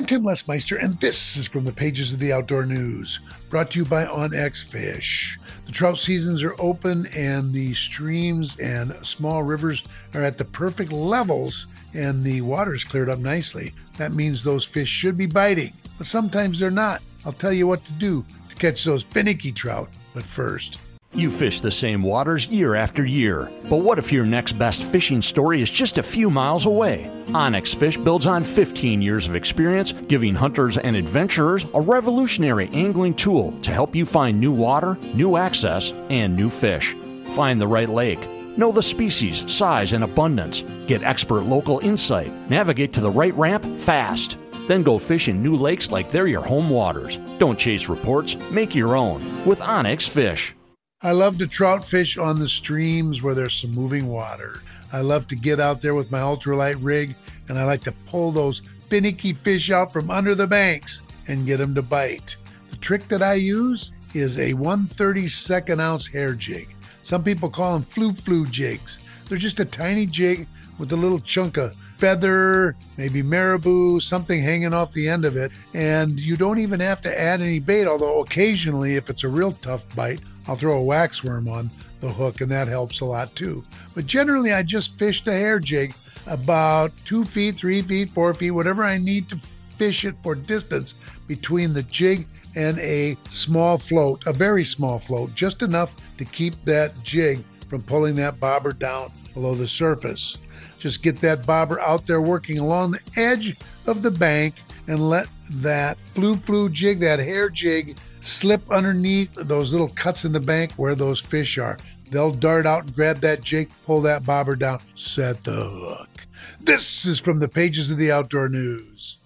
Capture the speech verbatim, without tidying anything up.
I'm Tim Lesmeister, and this is from the pages of the Outdoor News, brought to you by OnX Fish. The trout seasons are open, and the streams and small rivers are at the perfect levels, and the water's cleared up nicely. That means those fish should be biting, but sometimes they're not. I'll tell you what to do to catch those finicky trout, but first... You fish the same waters year after year, but what if your next best fishing story is just a few miles away? OnX Fish builds on fifteen years of experience, giving hunters and adventurers a revolutionary angling tool to help you find new water, new access, and new fish. Find the right lake. Know the species, size, and abundance. Get expert local insight. Navigate to the right ramp fast. Then go fish in new lakes like they're your home waters. Don't chase reports. Make your own with OnX Fish. I love to trout fish on the streams where there's some moving water. I love to get out there with my ultralight rig, and I like to pull those finicky fish out from under the banks and get them to bite. The trick that I use is a one thirty-second ounce hair jig. Some people call them flu-flu jigs. They're just a tiny jig with a little chunk of feather, maybe marabou, something hanging off the end of it, and you don't even have to add any bait, although occasionally, if it's a real tough bite, I'll throw a wax worm on the hook, and that helps a lot too. But generally, I just fish the hair jig about two feet, three feet, four feet, whatever I need to fish it for distance between the jig and a small float, a very small float, just enough to keep that jig from pulling that bobber down below the surface. Just get that bobber out there working along the edge of the bank and let that flu-flu jig, that hair jig, slip underneath those little cuts in the bank where those fish are. They'll dart out and grab that jig, pull that bobber down, set the hook. This is from the pages of the Outdoor News.